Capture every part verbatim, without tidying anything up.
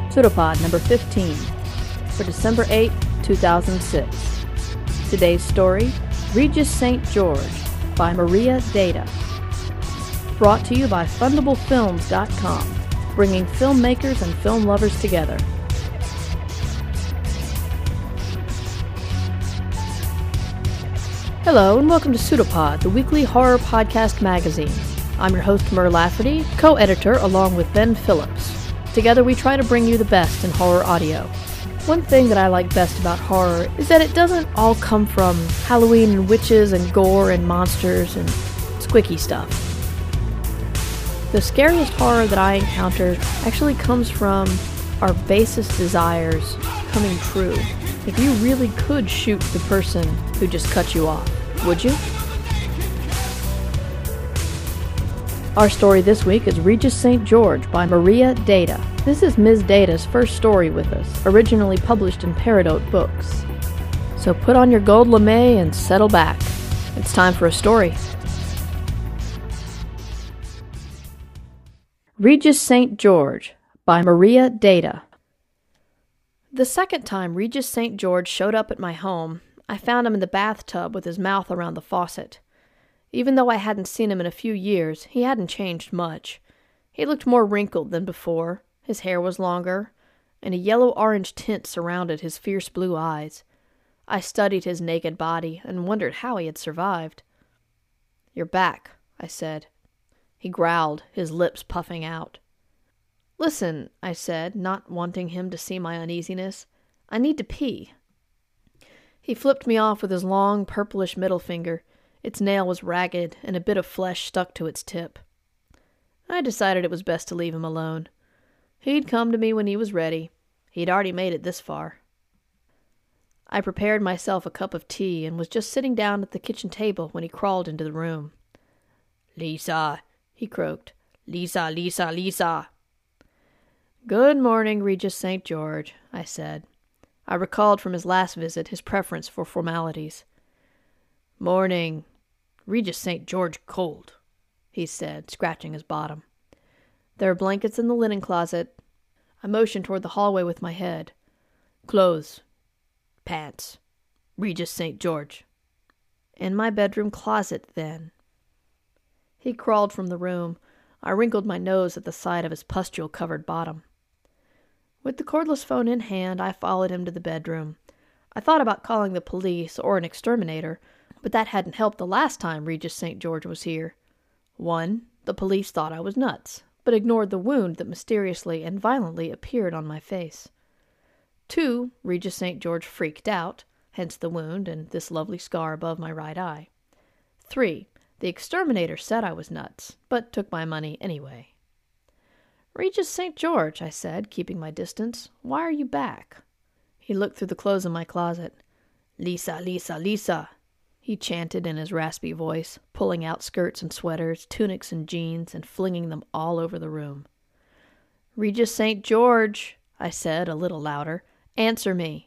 Pseudopod number fifteen for December eighth, two thousand six. Today's story, Regis Saint George by Maria Data. Brought to you by Fundable Films dot com, bringing filmmakers and film lovers together. Hello and welcome to Pseudopod, the weekly horror podcast magazine. I'm your host Mur Lafferty, co-editor along with Ben Phillips. Together we try to bring you the best in horror audio. One thing that I like best about horror is that it doesn't all come from Halloween and witches and gore and monsters and squicky stuff. The scariest horror that I encounter actually comes from our basest desires coming true. If you really could shoot the person who just cut you off, would you? Our story this week is Regis Saint George by Maria Data. This is Miz Data's first story with us, originally published in Peridot Books. So put on your gold lame and settle back. It's time for a story. Regis Saint George by Maria Data. The second time Regis Saint George showed up at my home, I found him in the bathtub with his mouth around the faucet. Even though I hadn't seen him in a few years, he hadn't changed much. He looked more wrinkled than before, his hair was longer, and a yellow-orange tint surrounded his fierce blue eyes. I studied his naked body and wondered how he had survived. "You're back," I said. He growled, his lips puffing out. "Listen," I said, not wanting him to see my uneasiness. "I need to pee." He flipped me off with his long, purplish middle finger. Its nail was ragged, and a bit of flesh stuck to its tip. I decided it was best to leave him alone. He'd come to me when he was ready. He'd already made it this far. I prepared myself a cup of tea and was just sitting down at the kitchen table when he crawled into the room. "Lisa," he croaked. "Lisa, Lisa, Lisa." "Good morning, Regis Saint George," I said. I recalled from his last visit his preference for formalities. "Morning. Regis Saint George cold," he said, scratching his bottom. "There are blankets in the linen closet." I motioned toward the hallway with my head. "Clothes. Pants. Regis Saint George." "In my bedroom closet, then." He crawled from the room. I wrinkled my nose at the sight of his pustule-covered bottom. With the cordless phone in hand, I followed him to the bedroom. I thought about calling the police or an exterminator, but that hadn't helped the last time Regis Saint George was here. One, the police thought I was nuts, but ignored the wound that mysteriously and violently appeared on my face. Two, Regis Saint George freaked out, hence the wound and this lovely scar above my right eye. Three, the exterminator said I was nuts, but took my money anyway. "Regis Saint George," I said, keeping my distance, "why are you back?" He looked through the clothes in my closet. "Lisa, Lisa, Lisa," he chanted in his raspy voice, pulling out skirts and sweaters, tunics and jeans, and flinging them all over the room. "Regis Saint George," I said, a little louder, "answer me."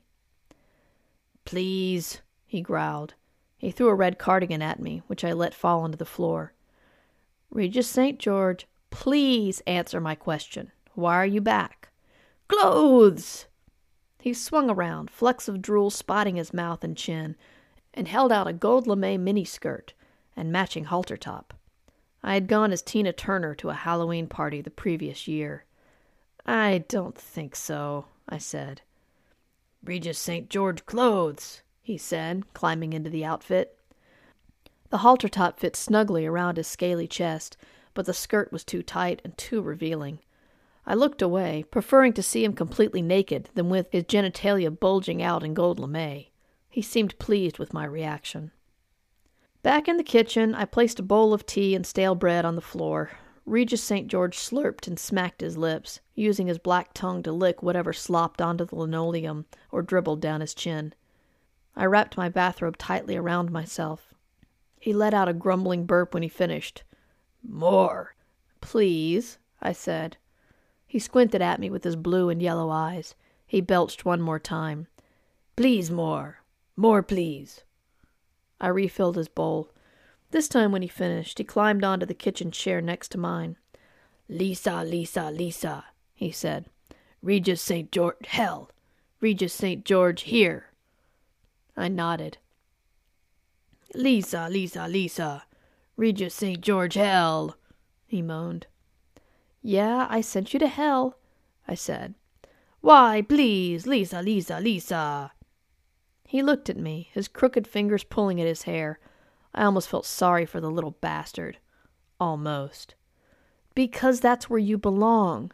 "Please," he growled. He threw a red cardigan at me, which I let fall onto the floor. "Regis Saint George, please answer my question. Why are you back?" "Clothes!" He swung around, flecks of drool spotting his mouth and chin, and held out a gold lame miniskirt and matching halter top. I had gone as Tina Turner to a Halloween party the previous year. "I don't think so," I said. "Regis Saint George clothes," he said, climbing into the outfit. The halter top fit snugly around his scaly chest, but the skirt was too tight and too revealing. I looked away, preferring to see him completely naked than with his genitalia bulging out in gold lame. He seemed pleased with my reaction. Back in the kitchen, I placed a bowl of tea and stale bread on the floor. Regis Saint George slurped and smacked his lips, using his black tongue to lick whatever slopped onto the linoleum or dribbled down his chin. I wrapped my bathrobe tightly around myself. He let out a grumbling burp when he finished. "More." "Please," I said. He squinted at me with his blue and yellow eyes. He belched one more time. "Please more. More, please." I refilled his bowl. This time when he finished, he climbed onto the kitchen chair next to mine. "Lisa, Lisa, Lisa," he said. Regis Saint George, hell! Regis Saint George here. I nodded. Lisa, Lisa, Lisa. Regis Saint George, hell! He moaned. Yeah, I sent you to hell, I said. Why, please, Lisa, Lisa, Lisa. He looked at me, his crooked fingers pulling at his hair. I almost felt sorry for the little bastard. Almost. Because that's where you belong.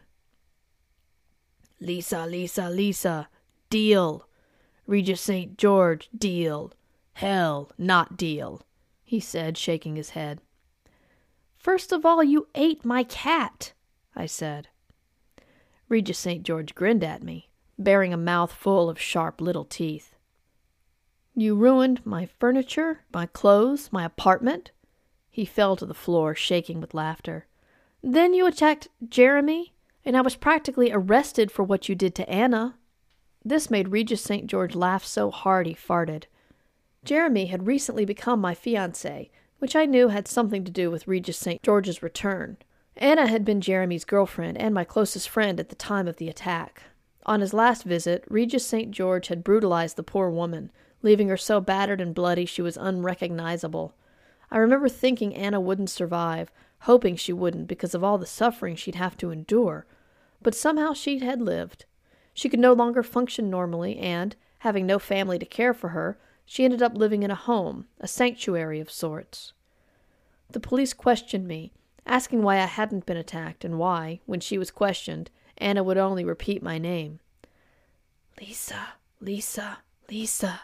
Lisa, Lisa, Lisa. Deal. Regis Saint George, deal. Hell, not deal, he said, shaking his head. First of all, you ate my cat, I said. Regis Saint George grinned at me, bearing a mouth full of sharp little teeth. You ruined my furniture, my clothes, my apartment. He fell to the floor, shaking with laughter. Then you attacked Jeremy, and I was practically arrested for what you did to Anna. This made Regis Saint George laugh so hard he farted. Jeremy had recently become my fiancé, which I knew had something to do with Regis Saint George's return. Anna had been Jeremy's girlfriend and my closest friend at the time of the attack. On his last visit, Regis Saint George had brutalized the poor woman, leaving her so battered and bloody she was unrecognizable. I remember thinking Anna wouldn't survive, hoping she wouldn't because of all the suffering she'd have to endure. But somehow she had lived. She could no longer function normally, and, having no family to care for her, she ended up living in a home, a sanctuary of sorts. The police questioned me, asking why I hadn't been attacked and why, when she was questioned, Anna would only repeat my name. Lisa, Lisa, Lisa.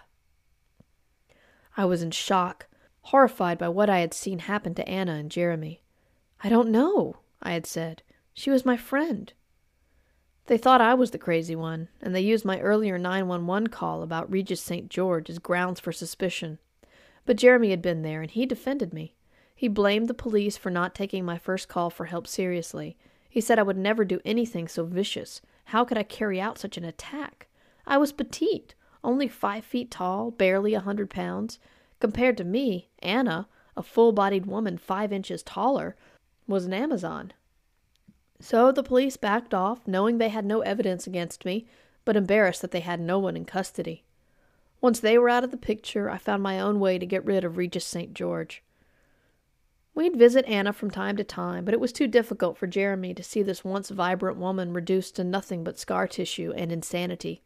I was in shock, horrified by what I had seen happen to Anna and Jeremy. I don't know, I had said. She was my friend. They thought I was the crazy one, and they used my earlier nine one one call about Regis Saint George as grounds for suspicion. But Jeremy had been there, and he defended me. He blamed the police for not taking my first call for help seriously. He said I would never do anything so vicious. How could I carry out such an attack? I was petite, only five feet tall, barely a hundred pounds. Compared to me, Anna, a full-bodied woman five inches taller, was an Amazon. So the police backed off, knowing they had no evidence against me, but embarrassed that they had no one in custody. Once they were out of the picture, I found my own way to get rid of Regis Saint George. We'd visit Anna from time to time, but it was too difficult for Jeremy to see this once vibrant woman reduced to nothing but scar tissue and insanity.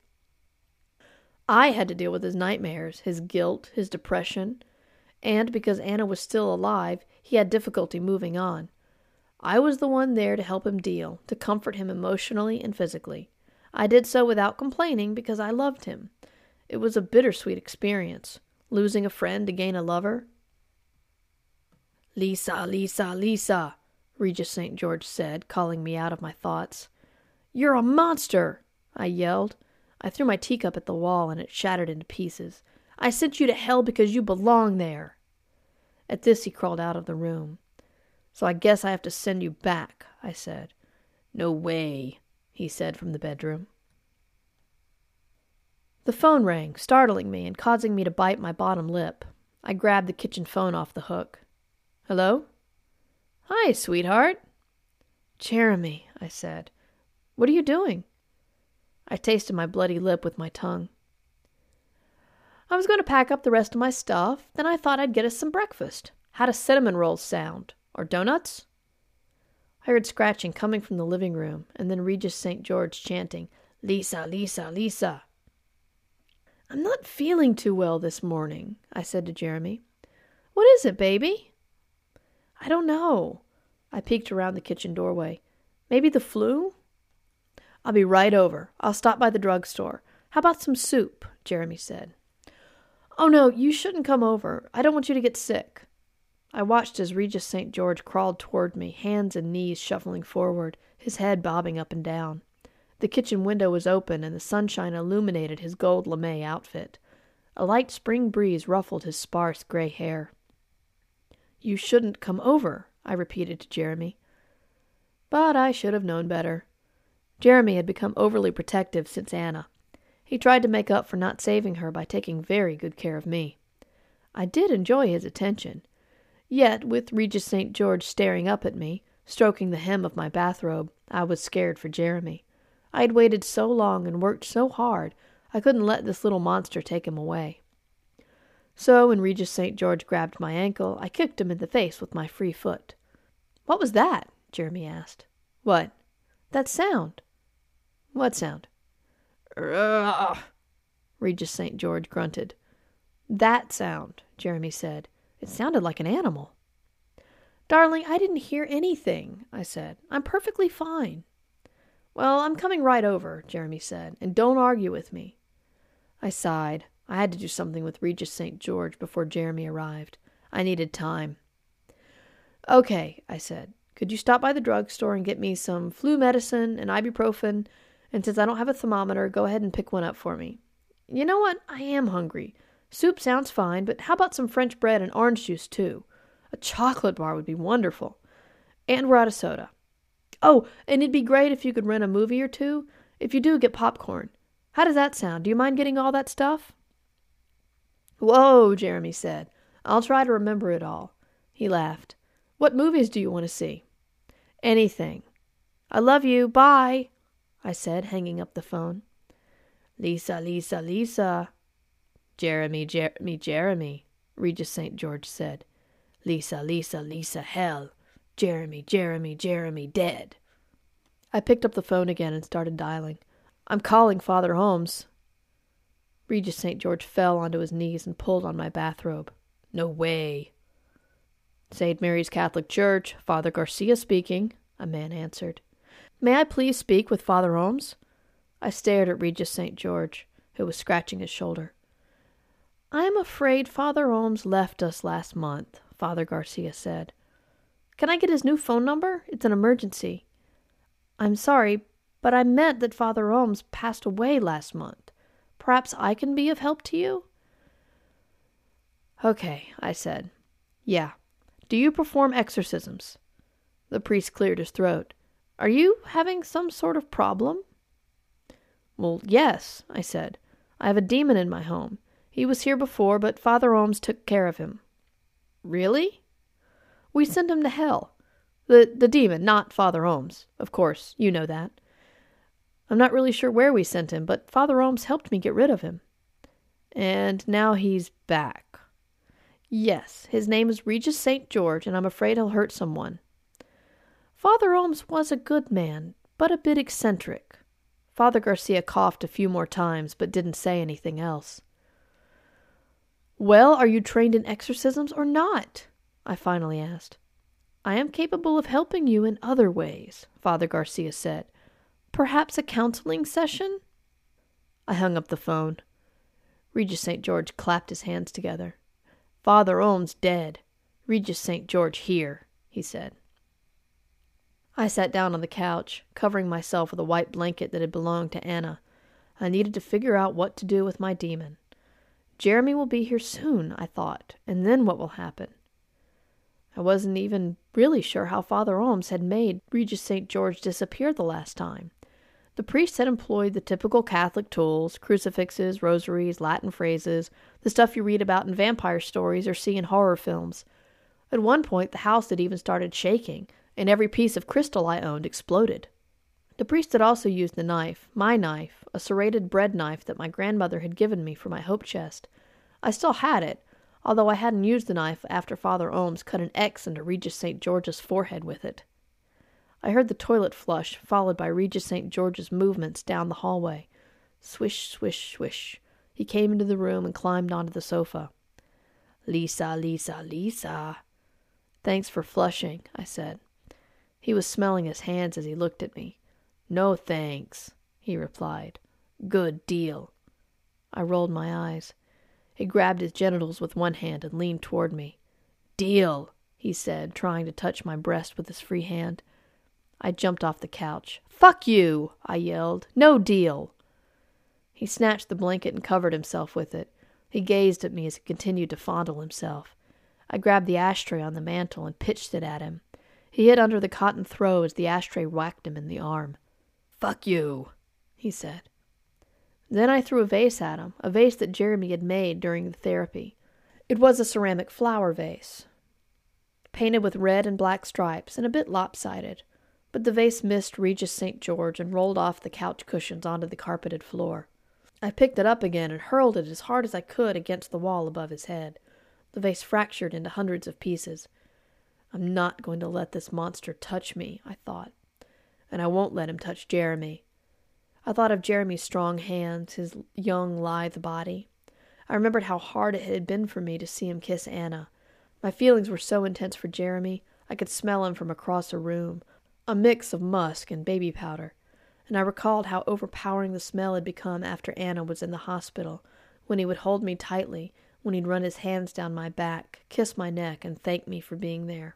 I had to deal with his nightmares, his guilt, his depression, and because Anna was still alive, he had difficulty moving on. I was the one there to help him deal, to comfort him emotionally and physically. I did so without complaining because I loved him. It was a bittersweet experience, losing a friend to gain a lover. Lisa, Lisa, Lisa, Regis Saint George said, calling me out of my thoughts. You're a monster, I yelled. I threw my teacup at the wall and it shattered into pieces. I sent you to hell because you belong there. At this he crawled out of the room. So I guess I have to send you back, I said. No way, he said from the bedroom. The phone rang, startling me and causing me to bite my bottom lip. I grabbed the kitchen phone off the hook. Hello? Hi, sweetheart. Jeremy, I said. What are you doing? I tasted my bloody lip with my tongue. I was going to pack up the rest of my stuff, then I thought I'd get us some breakfast. How do cinnamon rolls sound? Or donuts? I heard scratching coming from the living room, and then Regis Saint George chanting, Lisa, Lisa, Lisa. I'm not feeling too well this morning, I said to Jeremy. What is it, baby? I don't know. I peeked around the kitchen doorway. Maybe the flu? I'll be right over. I'll stop by the drugstore. How about some soup? Jeremy said. Oh no, you shouldn't come over. I don't want you to get sick. I watched as Regis Saint George crawled toward me, hands and knees shuffling forward, his head bobbing up and down. The kitchen window was open, and the sunshine illuminated his gold lame outfit. A light spring breeze ruffled his sparse gray hair. You shouldn't come over, I repeated to Jeremy. But I should have known better. Jeremy had become overly protective since Anna. He tried to make up for not saving her by taking very good care of me. I did enjoy his attention. Yet, with Regis Saint George staring up at me, stroking the hem of my bathrobe, I was scared for Jeremy. I had waited so long and worked so hard, I couldn't let this little monster take him away. So when Regis Saint George grabbed my ankle, I kicked him in the face with my free foot. "What was that?" Jeremy asked. "What?" "That sound." "What sound?" "Ugh," Regis Saint George grunted. "That sound," Jeremy said. "It sounded like an animal." "Darling, I didn't hear anything," I said. "I'm perfectly fine." "Well, I'm coming right over," Jeremy said, "and don't argue with me." I sighed. I had to do something with Regis Saint George before Jeremy arrived. I needed time. "Okay," I said. "Could you stop by the drugstore and get me some flu medicine and ibuprofen? And since I don't have a thermometer, go ahead and pick one up for me. You know what? I am hungry. Soup sounds fine, but how about some French bread and orange juice, too? A chocolate bar would be wonderful. And we're out of soda. Oh, and it'd be great if you could rent a movie or two. If you do, get popcorn. How does that sound? Do you mind getting all that stuff?" "Whoa," Jeremy said. "I'll try to remember it all." He laughed. "What movies do you want to see?" "Anything." "I love you. Bye," I said, hanging up the phone. "Lisa, Lisa, Lisa." "Jeremy, Jeremy, Jeremy," Regis Saint George said. "Lisa, Lisa, Lisa, hell. Jeremy, Jeremy, Jeremy, dead." I picked up the phone again and started dialing. "I'm calling Father Holmes." Regis Saint George fell onto his knees and pulled on my bathrobe. "No way." "Saint Mary's Catholic Church, Father Garcia speaking," a man answered. "May I please speak with Father Holmes?" I stared at Regis Saint George, who was scratching his shoulder. "I am afraid Father Holmes left us last month," Father Garcia said. "Can I get his new phone number? It's an emergency." "I'm sorry, but I meant that Father Holmes passed away last month. Perhaps I can be of help to you?" "Okay," I said. "Yeah. Do you perform exorcisms?" The priest cleared his throat. "Are you having some sort of problem?" "Well, yes," I said. "I have a demon in my home. He was here before, but Father Holmes took care of him." "Really?" "We sent him to hell. The, the demon, not Father Holmes. Of course, you know that. I'm not really sure where we sent him, but Father Holmes helped me get rid of him." "And now he's back." "Yes, his name is Regis Saint George, and I'm afraid he'll hurt someone." "Father Holmes was a good man, but a bit eccentric." Father Garcia coughed a few more times, but didn't say anything else. "Well, are you trained in exorcisms or not?" I finally asked. "I am capable of helping you in other ways," Father Garcia said. "Perhaps a counseling session?" I hung up the phone. Regis Saint George clapped his hands together. "Father Holmes dead. Regis Saint George here," he said. I sat down on the couch, covering myself with a white blanket that had belonged to Anna. I needed to figure out what to do with my demon. Jeremy will be here soon, I thought, and then what will happen? I wasn't even really sure how Father Holmes had made Regis Saint George disappear the last time. The priest had employed the typical Catholic tools, crucifixes, rosaries, Latin phrases, the stuff you read about in vampire stories or see in horror films. At one point, the house had even started shaking, and every piece of crystal I owned exploded. The priest had also used the knife, my knife, a serrated bread knife that my grandmother had given me for my hope chest. I still had it, although I hadn't used the knife after Father Holmes cut an X into Regis Saint George's forehead with it. I heard the toilet flush, followed by Regis Saint George's movements down the hallway. Swish, swish, swish. He came into the room and climbed onto the sofa. "Lisa, Lisa, Lisa." "Thanks for flushing," I said. He was smelling his hands as he looked at me. "No thanks," he replied. "Good deal." I rolled my eyes. He grabbed his genitals with one hand and leaned toward me. "Deal," he said, trying to touch my breast with his free hand. I jumped off the couch. "Fuck you!" I yelled. "No deal." He snatched the blanket and covered himself with it. He gazed at me as he continued to fondle himself. I grabbed the ashtray on the mantel and pitched it at him. He hid under the cotton throw as the ashtray whacked him in the arm. "Fuck you," he said. Then I threw a vase at him, a vase that Jeremy had made during the therapy. It was a ceramic flower vase, painted with red and black stripes and a bit lopsided. But the vase missed Regis Saint George and rolled off the couch cushions onto the carpeted floor. I picked it up again and hurled it as hard as I could against the wall above his head. The vase fractured into hundreds of pieces. I'm not going to let this monster touch me, I thought. And I won't let him touch Jeremy. I thought of Jeremy's strong hands, his young, lithe body. I remembered how hard it had been for me to see him kiss Anna. My feelings were so intense for Jeremy, I could smell him from across a room, a mix of musk and baby powder. And I recalled how overpowering the smell had become after Anna was in the hospital, when he would hold me tightly, when he'd run his hands down my back, kiss my neck, and thank me for being there.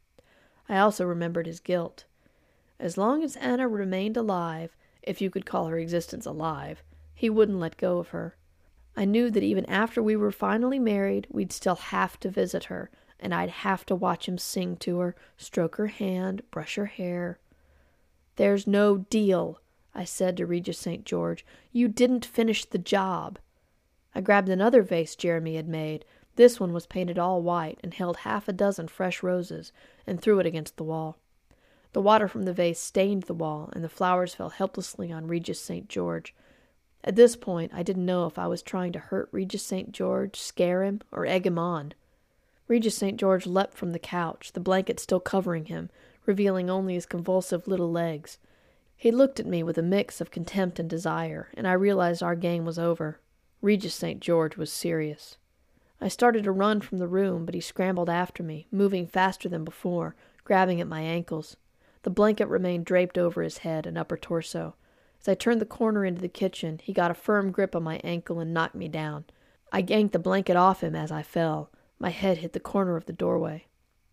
I also remembered his guilt. As long as Anna remained alive, if you could call her existence alive, he wouldn't let go of her. I knew that even after we were finally married, we'd still have to visit her, and I'd have to watch him sing to her, stroke her hand, brush her hair. "There's no deal," I said to Regis Saint George. "You didn't finish the job." I grabbed another vase Jeremy had made. This one was painted all white and held half a dozen fresh roses, and threw it against the wall. The water from the vase stained the wall, and the flowers fell helplessly on Regis Saint George. At this point, I didn't know if I was trying to hurt Regis Saint George, scare him, or egg him on. Regis Saint George leapt from the couch, the blanket still covering him, revealing only his convulsive little legs. He looked at me with a mix of contempt and desire, and I realized our game was over. Regis Saint George was serious. I started to run from the room, but he scrambled after me, moving faster than before, grabbing at my ankles. The blanket remained draped over his head and upper torso. As I turned the corner into the kitchen, he got a firm grip on my ankle and knocked me down. I yanked the blanket off him as I fell. My head hit the corner of the doorway.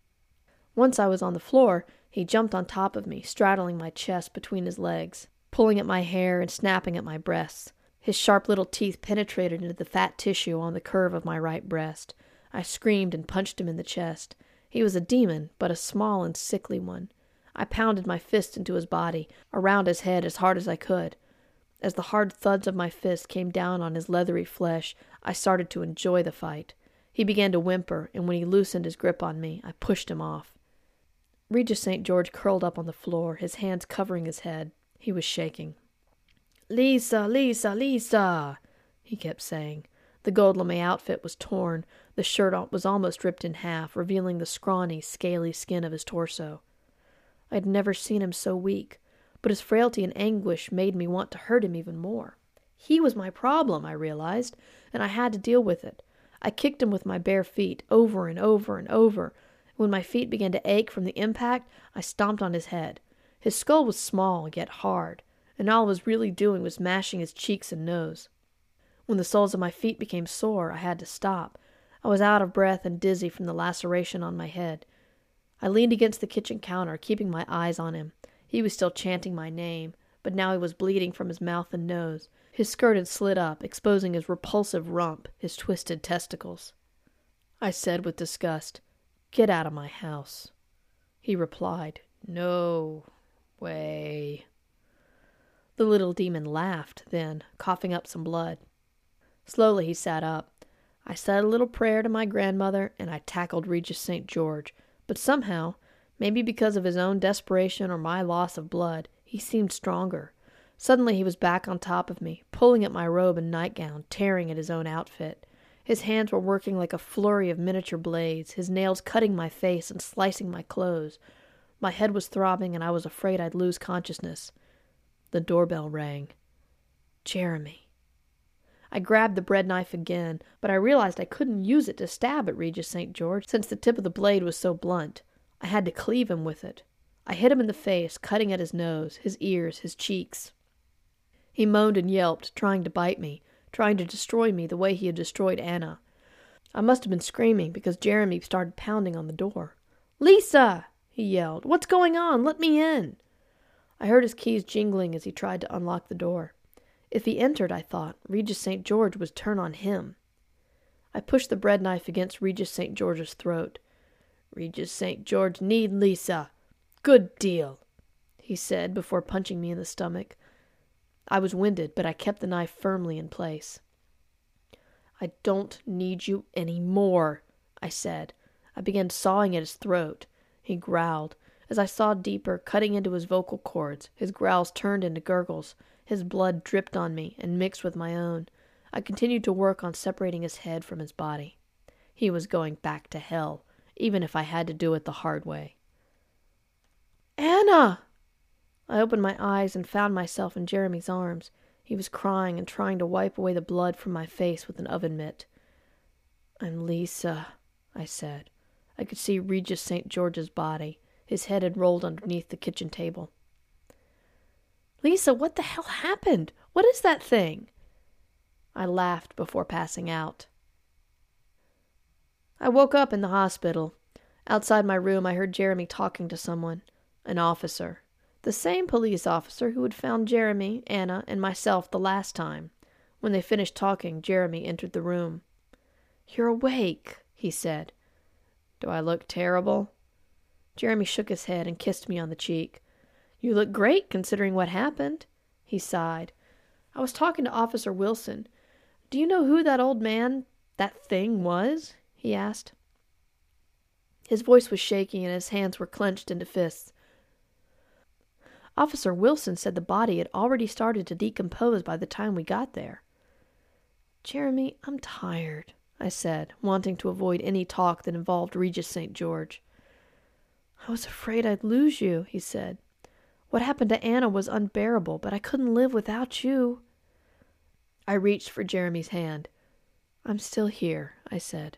Once I was on the floor, he jumped on top of me, straddling my chest between his legs, pulling at my hair and snapping at my breasts. His sharp little teeth penetrated into the fat tissue on the curve of my right breast. I screamed and punched him in the chest. He was a demon, but a small and sickly one. I pounded my fist into his body, around his head as hard as I could. As the hard thuds of my fist came down on his leathery flesh, I started to enjoy the fight. He began to whimper, and when he loosened his grip on me, I pushed him off. Regis Saint George curled up on the floor, his hands covering his head. He was shaking. "Lisa, Lisa, Lisa," he kept saying. The gold lame outfit was torn. The shirt was almost ripped in half, revealing the scrawny, scaly skin of his torso. I had never seen him so weak, but his frailty and anguish made me want to hurt him even more. He was my problem, I realized, and I had to deal with it. I kicked him with my bare feet, over and over and over. When my feet began to ache from the impact, I stomped on his head. His skull was small, yet hard, and all I was really doing was mashing his cheeks and nose. When the soles of my feet became sore, I had to stop. I was out of breath and dizzy from the laceration on my head. I leaned against the kitchen counter, keeping my eyes on him. He was still chanting my name, but now he was bleeding from his mouth and nose. His skirt had slid up, exposing his repulsive rump, his twisted testicles. I said with disgust, "Get out of my house." He replied, "No way." The little demon laughed, then, coughing up some blood. Slowly he sat up. I said a little prayer to my grandmother, and I tackled Regis Saint George. But somehow, maybe because of his own desperation or my loss of blood, he seemed stronger. Suddenly he was back on top of me, pulling at my robe and nightgown, tearing at his own outfit. His hands were working like a flurry of miniature blades, his nails cutting my face and slicing my clothes. My head was throbbing, and I was afraid I'd lose consciousness. The doorbell rang. Jeremy. I grabbed the bread knife again, but I realized I couldn't use it to stab at Regis Saint George, since the tip of the blade was so blunt. I had to cleave him with it. I hit him in the face, cutting at his nose, his ears, his cheeks. He moaned and yelped, trying to bite me, trying to destroy me the way he had destroyed Anna. I must have been screaming, because Jeremy started pounding on the door. "Lisa!" he yelled. "What's going on? Let me in!" I heard his keys jingling as he tried to unlock the door. If he entered, I thought, Regis Saint George would turn on him. I pushed the bread knife against Regis Saint George's throat. "Regis Saint George need Lisa. Good deal," he said before punching me in the stomach. I was winded, but I kept the knife firmly in place. "I don't need you any more," I said. I began sawing at his throat. He growled. As I sawed deeper, cutting into his vocal cords, his growls turned into gurgles. His blood dripped on me and mixed with my own. I continued to work on separating his head from his body. He was going back to hell, even if I had to do it the hard way. Anna! I opened my eyes and found myself in Jeremy's arms. He was crying and trying to wipe away the blood from my face with an oven mitt. I'm Lisa, I said. I could see Regis Saint George's body. His head had rolled underneath the kitchen table. Lisa, what the hell happened? What is that thing? I laughed before passing out. I woke up in the hospital. Outside my room, I heard Jeremy talking to someone, an officer. The same police officer who had found Jeremy, Anna, and myself the last time. When they finished talking, Jeremy entered the room. You're awake, he said. Do I look terrible? Jeremy shook his head and kissed me on the cheek. You look great, considering what happened. He sighed. I was talking to Officer Wilson. Do you know who that old man, that thing, was? He asked. His voice was shaking and his hands were clenched into fists. Officer Wilson said the body had already started to decompose by the time we got there. Jeremy, I'm tired, I said, wanting to avoid any talk that involved Regis Saint George. I was afraid I'd lose you, he said. What happened to Anna was unbearable, but I couldn't live without you. I reached for Jeremy's hand. I'm still here, I said.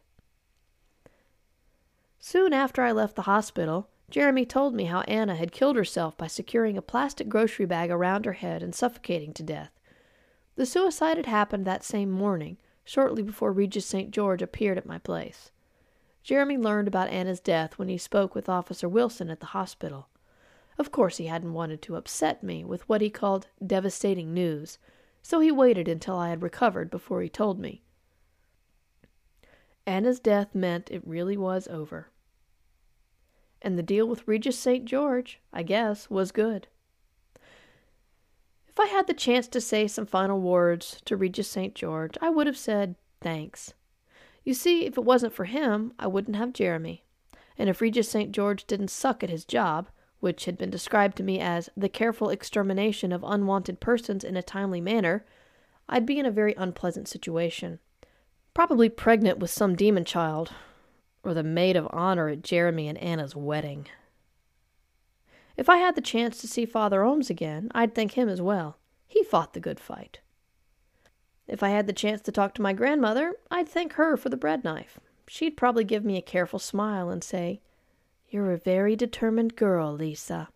Soon after I left the hospital, Jeremy told me how Anna had killed herself by securing a plastic grocery bag around her head and suffocating to death. The suicide had happened that same morning, shortly before Regis Saint George appeared at my place. Jeremy learned about Anna's death when he spoke with Officer Wilson at the hospital. Of course he hadn't wanted to upset me with what he called devastating news, so he waited until I had recovered before he told me. Anna's death meant it really was over. And the deal with Regis Saint George, I guess, was good. If I had the chance to say some final words to Regis Saint George, I would have said thanks. You see, if it wasn't for him, I wouldn't have Jeremy. And if Regis Saint George didn't suck at his job, which had been described to me as the careful extermination of unwanted persons in a timely manner, I'd be in a very unpleasant situation. Probably pregnant with some demon child, or the maid of honor at Jeremy and Anna's wedding. If I had the chance to see Father Ohms again, I'd thank him as well. He fought the good fight. If I had the chance to talk to my grandmother, I'd thank her for the bread knife. She'd probably give me a careful smile and say, You're a very determined girl, Lisa.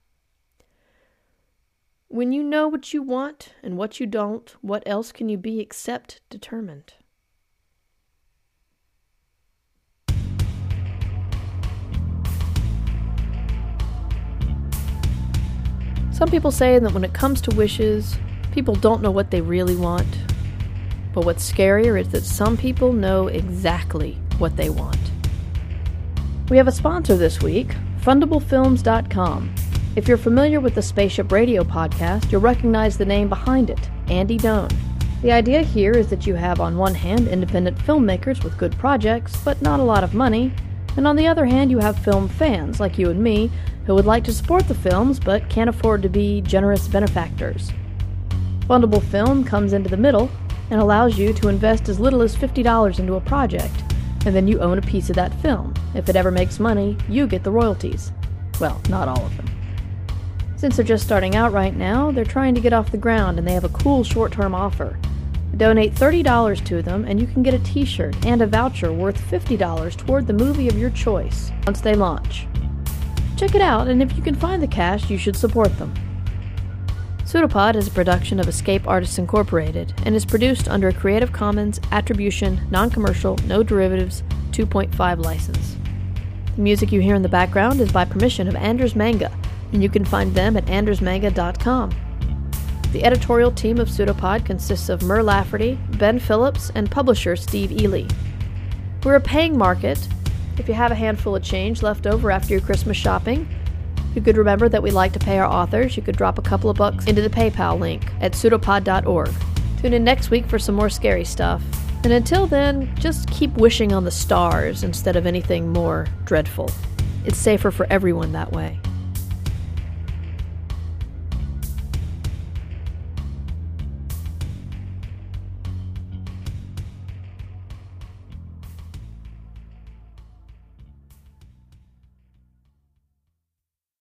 When you know what you want and what you don't, what else can you be except determined? Some people say that when it comes to wishes, people don't know what they really want. But what's scarier is that some people know exactly what they want. We have a sponsor this week, Fundable Films dot com. If you're familiar with the Spaceship Radio podcast, you'll recognize the name behind it, Andy Doan. The idea here is that you have on one hand independent filmmakers with good projects, but not a lot of money, and on the other hand you have film fans like you and me who would like to support the films but can't afford to be generous benefactors. Fundable Film comes into the middle and allows you to invest as little as fifty dollars into a project, and then you own a piece of that film. If it ever makes money, you get the royalties. Well, not all of them. Since they're just starting out right now, they're trying to get off the ground and they have a cool short-term offer. Donate thirty dollars to them and you can get a t-shirt and a voucher worth fifty dollars toward the movie of your choice once they launch. Check it out, and if you can find the cash, you should support them. Pseudopod is a production of Escape Artists Incorporated and is produced under a Creative Commons Attribution, Non-Commercial, No Derivatives two point five license. The music you hear in the background is by permission of Anders Manga, and you can find them at anders manga dot com. The editorial team of Pseudopod consists of Mur Lafferty, Ben Phillips, and publisher Steve Ely. We're a paying market. If you have a handful of change left over after your Christmas shopping, you could remember that we like to pay our authors. You could drop a couple of bucks into the PayPal link at pseudopod dot org. Tune in next week for some more scary stuff. And until then, just keep wishing on the stars instead of anything more dreadful. It's safer for everyone that way.